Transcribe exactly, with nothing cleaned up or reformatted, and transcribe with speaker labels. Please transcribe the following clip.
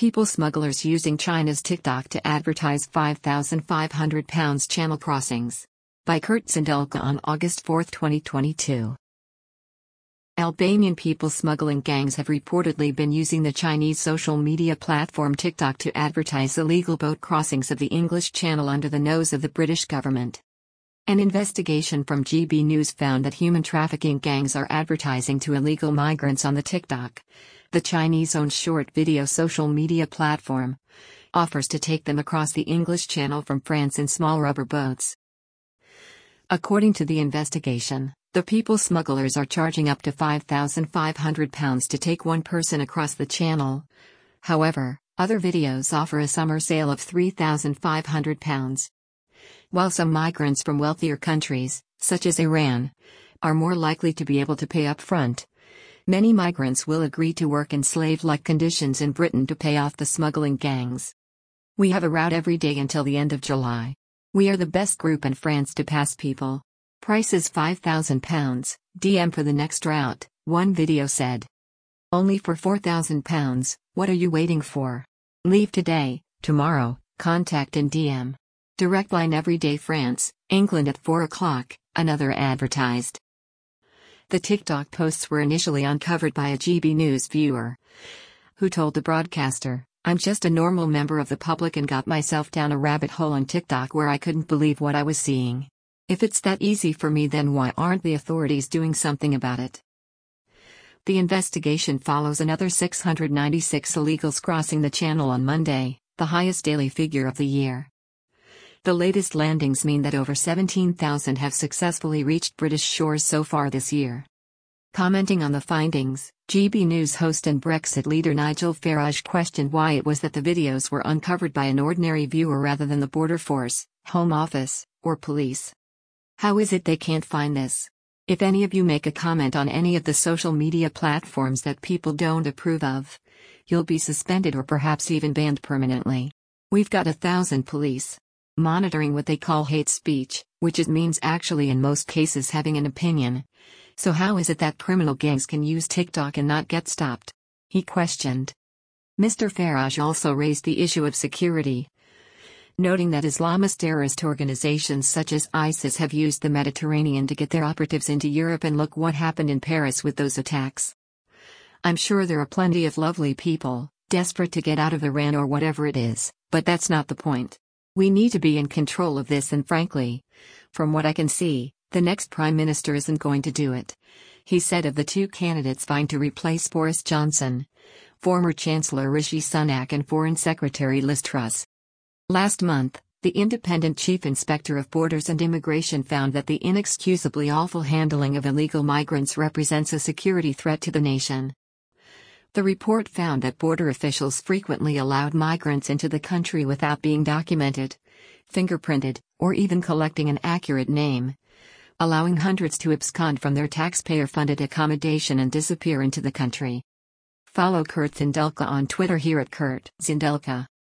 Speaker 1: People smugglers using China's TikTok to advertise five thousand five hundred pounds channel crossings. By Kurt Zindelka on August fourth, twenty twenty-two. Albanian people smuggling gangs have reportedly been using the Chinese social media platform TikTok to advertise illegal boat crossings of the English Channel under the nose of the British government. An investigation from G B News found that human trafficking gangs are advertising to illegal migrants on the TikTok, the Chinese-owned short video social media platform, offers to take them across the English Channel from France in small rubber boats. According to the investigation, the people smugglers are charging up to five thousand five hundred pounds to take one person across the channel. However, other videos offer a summer sale of three thousand five hundred pounds. While some migrants from wealthier countries, such as Iran, are more likely to be able to pay up front, many migrants will agree to work in slave-like conditions in Britain to pay off the smuggling gangs. We have a route every day until the end of July. We are the best group in France to pass people. Price is five thousand pounds, D M for the next route, one video said. Only for four thousand pounds, what are you waiting for? Leave today, tomorrow, contact and D M. Direct line everyday France, England at four o'clock, another advertised. The TikTok posts were initially uncovered by a G B News viewer, who told the broadcaster, "I'm just a normal member of the public and got myself down a rabbit hole on TikTok where I couldn't believe what I was seeing. If it's that easy for me, then why aren't the authorities doing something about it?" The investigation follows another six hundred ninety-six illegals crossing the channel on Monday, the highest daily figure of the year. The latest landings mean that over seventeen thousand have successfully reached British shores so far this year. Commenting on the findings, G B News host and Brexit leader Nigel Farage questioned why it was that the videos were uncovered by an ordinary viewer rather than the Border Force, Home Office, or police. How is it they can't find this? If any of you make a comment on any of the social media platforms that people don't approve of, you'll be suspended or perhaps even banned permanently. We've got a thousand police monitoring what they call hate speech, which it means actually in most cases having an opinion. So how is it that criminal gangs can use TikTok and not get stopped? He questioned. Mister Farage also raised the issue of security, noting that Islamist terrorist organizations such as ISIS have used the Mediterranean to get their operatives into Europe, and look what happened in Paris with those attacks. I'm sure there are plenty of lovely people, desperate to get out of Iran or whatever it is, but that's not the point. We need to be in control of this, and frankly, from what I can see, the next Prime Minister isn't going to do it, he said of the two candidates vying to replace Boris Johnson, former Chancellor Rishi Sunak and Foreign Secretary Liz Truss. Last month, the Independent Chief Inspector of Borders and Immigration found that the inexcusably awful handling of illegal migrants represents a security threat to the nation. The report found that border officials frequently allowed migrants into the country without being documented, fingerprinted, or even collecting an accurate name, allowing hundreds to abscond from their taxpayer-funded accommodation and disappear into the country. Follow Kurt Zindelka on Twitter here at Kurt Zindelka.